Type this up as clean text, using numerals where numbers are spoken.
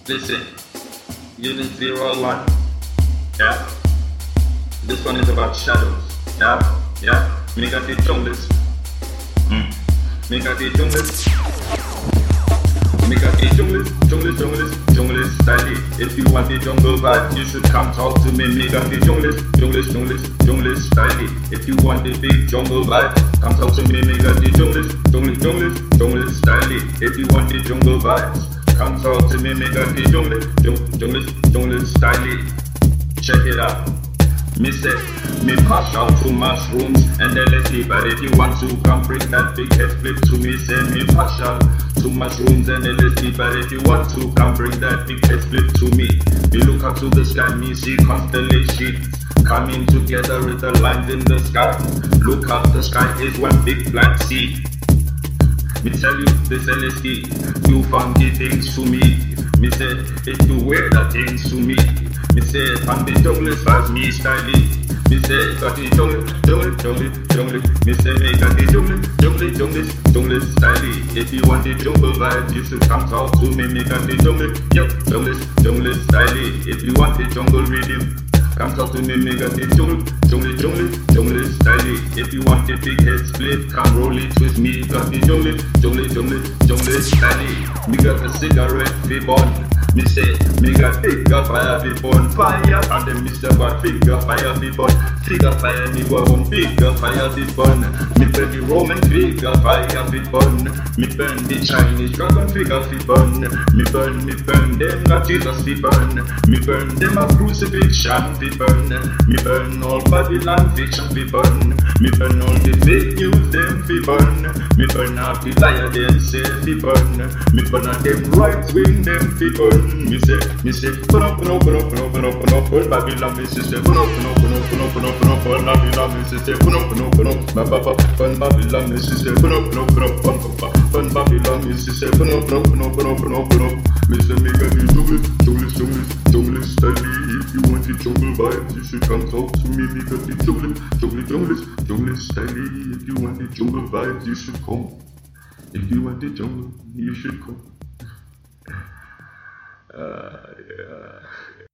Listen, Unit 01. Yeah. This one is about shadows. Yeah. Me got the junglist. Me got the junglist. Me got the junglist style. If you want the jungle vibe, you should come talk to me. Me got the junglist style. If you want the big jungle vibe, come talk to me. Me got the junglist style. If you want the jungle vibes, come talk to me. Me got the junglist style. Check it out. Me say, me pass out to mushrooms and LSD, but if you want to come bring that big head flip to me, say me pass out to mushrooms and LSD, but if you want to come bring that big head flip to me, me look up to the sky, me see constellations coming together with the lines in the sky. Look up, the sky is one big black sea. Me tell you this LSD, do funky things to me. Me say, if you wear the things to me. Me say, from the jungle as me style. Me say, got the jungle. Me say, me got the jungle style. If you want the jungle vibe, you should come talk to me. Me got the jungle style. If you want the jungle rhythm, come talk to me. Me got the jungle style. If you want the big head split, come roll it with me. Got the jungle style. Me got a cigarette fi burn. Me say, me got figure fire fi burn fire, and then Mr. got figure fire fi burn. Figure fire me go on figure fire fi burn. Me burn the Roman figure fire fi burn. Me burn the Chinese dragon figure fi burn. Me burn them got Jesus fi burn. Me burn them a crucifixion fi burn. Me burn all Babylon fiction fi burn. Me burn all the fake news them fi burn. Me burn half the liar them say fi burn. Me burn all them right wing them fi burn. Me say, put up, Babylon, me say, put up, Babylon, me say, put up, Babylon, me say, put up, Babylon, me say, put up, me say, me got the jungle style. If you want the jungle vibes, you should come talk to me. Me got the jungle style. If you want the jungle vibes, you should come. If you want the jungle, you should come. Yeah.